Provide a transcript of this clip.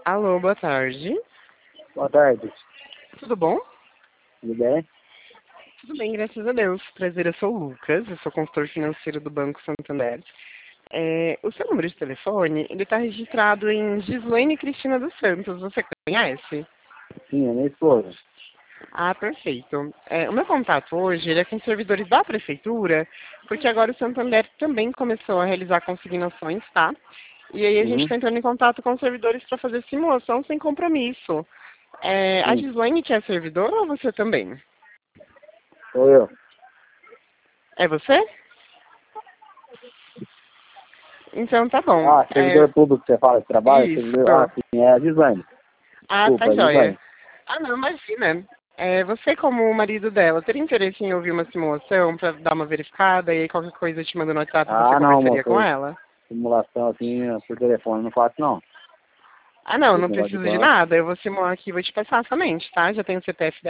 Alô, boa tarde. Boa tarde. Tudo bom? Tudo bem? Tudo bem, graças a Deus. Prazer, eu sou o Lucas, eu sou consultor financeiro do Banco Santander. O seu número de telefone, ele está registrado em Gislaine Cristina dos Santos, você conhece? Sim, é minha esposa. Ah, perfeito. O meu contato hoje ele é com servidores da Prefeitura, porque agora o Santander também começou a realizar consignações, tá? E aí a gente Sim, está entrando em contato com os servidores para fazer simulação sem compromisso. A sim. Gislaine que é servidor ou você também? Sou eu. É você? Então tá bom. Servidor público que você fala de trabalho? Servidor... Isso. Sim, é a Gislaine. Ah, tá Desculpa, a joia. Gislaine. Ah, não, imagina. Você, como o marido dela, teria interesse em ouvir uma simulação para dar uma verificada e aí qualquer coisa eu te mando no WhatsApp e você Não, conversaria com moço. ela? Simulação assim, por telefone, não faço não. Ah, não, Esse não negócio de preciso de banco. nada. Eu vou simular aqui e vou te passar somente, tá? Já tenho o CPF